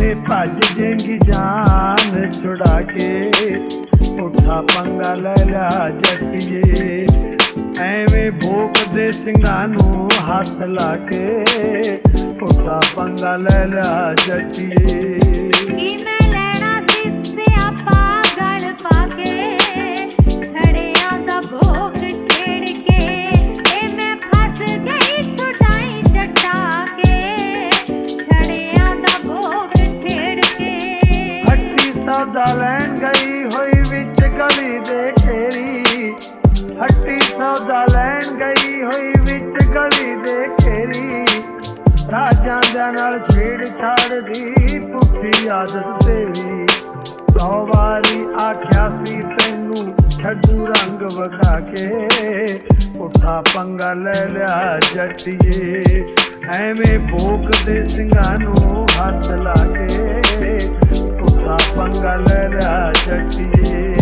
ते भज देंगी जान छुड़ा के, पुट्ठा पंगा ले लिया जट्टिए। एवें भोग दे ਸਿੰਘਾਂ ਨੂੰ हथ ला के, पुट्ठा पंगा ले लिया जट्टिए। सौदा लैन गई हुई विच गली दे घेरी, हट्टी सौदा लैन गई हुई विच गली दे घेरी। राजां दे नाल छेड़छाड़ दी पुट्ठी आदत तेरी, 100 वारी आख्या सी तैनू छड्डू रंग वखा के, पुट्ठा पंगा ले लिया जट्टिए। एवें भोग दे ਸਿੰਘਾਂ ਨੂੰ हथ ला के, पुट्ठा पंगा ले लिया जट्टिए।